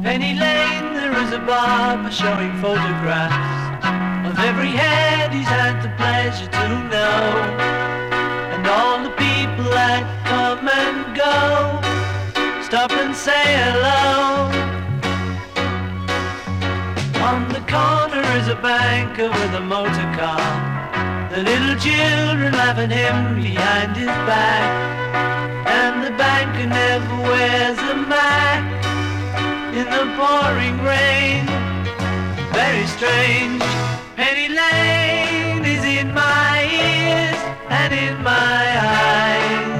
Penny Lane, there is a barber showing photographs of every head he's had the pleasure to know, and all the people that come and go stop and say hello. On the corner is a banker with a motor car, the little children laugh at him behind his back, and the banker never wears a Mac in the pouring rain. Very strange. Penny Lane is in my ears and in my eyes.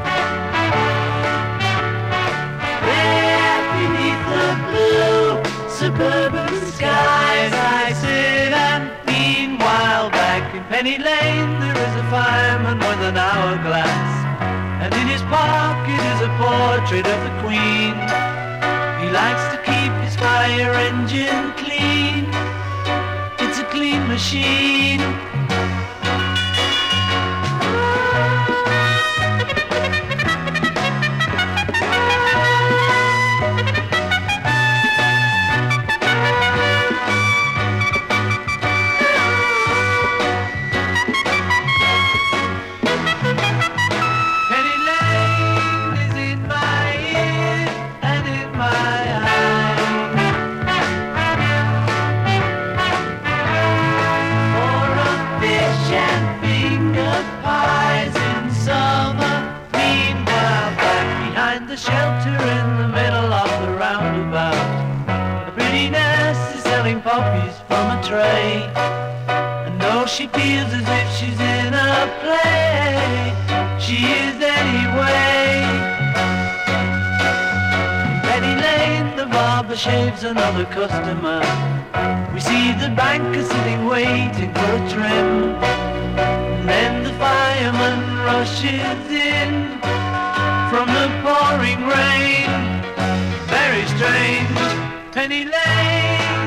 There beneath the blue suburban skies I sit, and meanwhile back in Penny Lane there is a fireman with an hourglass, and in his pocket is a portrait of the Queen. He likes to keep his fire engine clean. It's a clean machine. Shelter in the middle of the roundabout, a pretty nurse is selling poppies from a tray, and though she feels as if she's in a play, she is anyway. In Penny Lane the barber shaves another customer. We see the banker sitting waiting for a trim, and then the fireman rushes in from the pouring rain. Very strange. Penny Lane